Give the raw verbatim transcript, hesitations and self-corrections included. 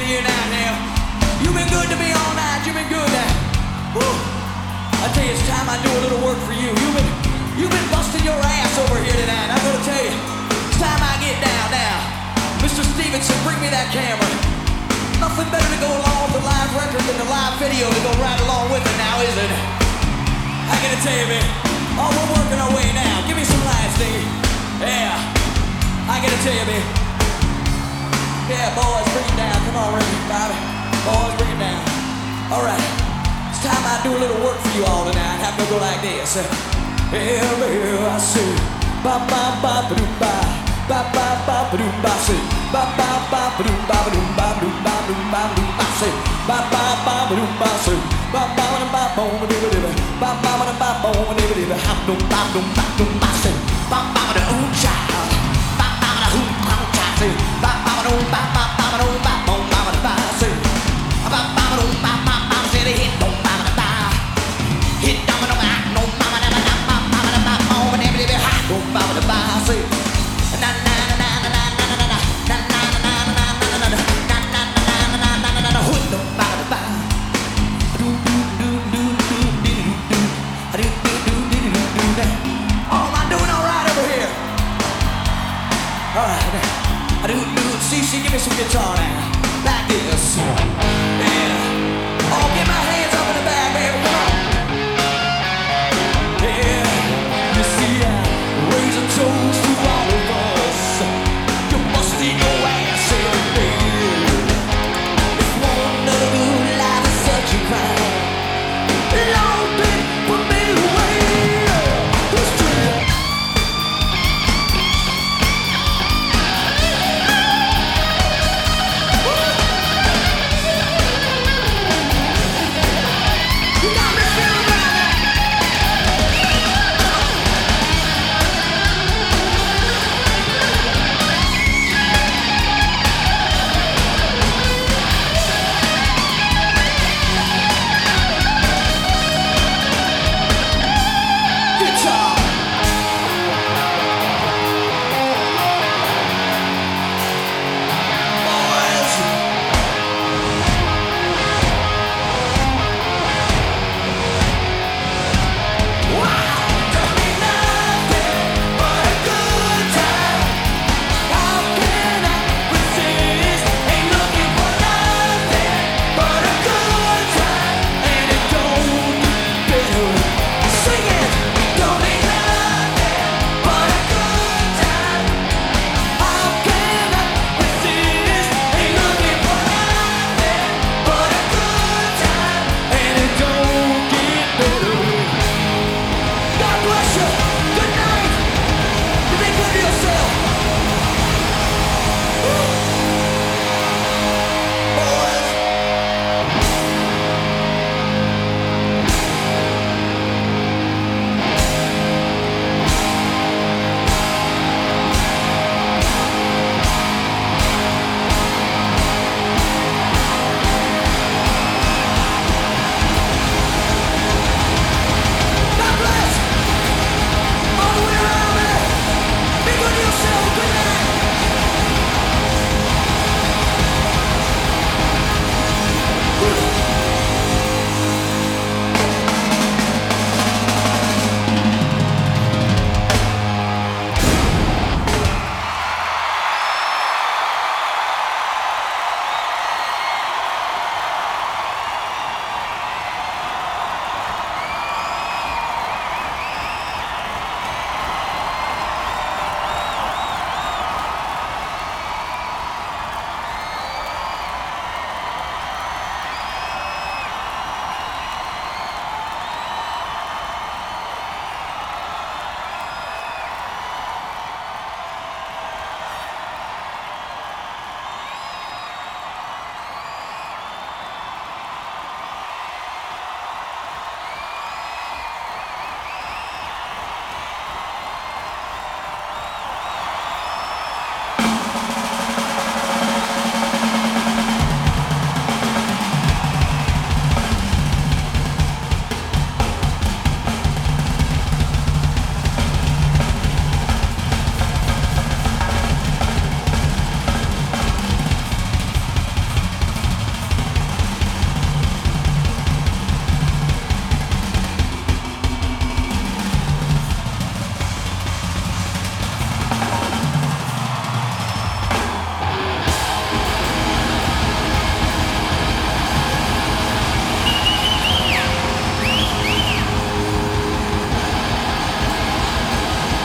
here now, now. You've been good to me all night. You've been good now. Woo. I tell you, it's time I do a little work for you. You've been, you've been busting your ass over here tonight. I'm gonna tell you, it's time I get down now. Mister Stevenson, bring me that camera. Nothing better to go along with the live record than the live video to go right along with it now, is it? I gotta tell you, man. Oh, we're working our way now. Give me some lights, Diggy. Yeah. I gotta tell you, man. Yeah, boys, bring it down. Come on, Ricky, Bobby. Boys, bring it down. All right. It's time I do a little work for you all tonight. Have to go like this. Yeah, yeah, I see. Ba ba ba ba doo ba. Ba ba ba ba doo ba. See. Ba ba ba ba doo ba ba doo ba doo ba doo ba doo ba. See. Ba ba ba ba doo ba. See. Ba ba ba ba ba ba doo ba. Ba ba ba ba ba ba doo ba. Hop doo ba doo ba doo ba. See. Ba ba ba doo cha. Ba ba ba doo cha. See. Ba ba ba doo ba ba ba doo ba ba ba ba. See. Ba ba ba doo ba ba ba. See the hit doo ba ba ba. Hit doo ba ba. No ba ba ba ba ba ba ba ba. Oh, ba ba ba hot doo ba ba ba. See. Na na na na na na na na na. Na na na na na na na na. Na na na na na na na na. Hut doo ba ba ba. Do do do do do do do. Do do do do do do. Oh, am I doing all right over here? All right. I do do. C C, give me some guitar now. Like this.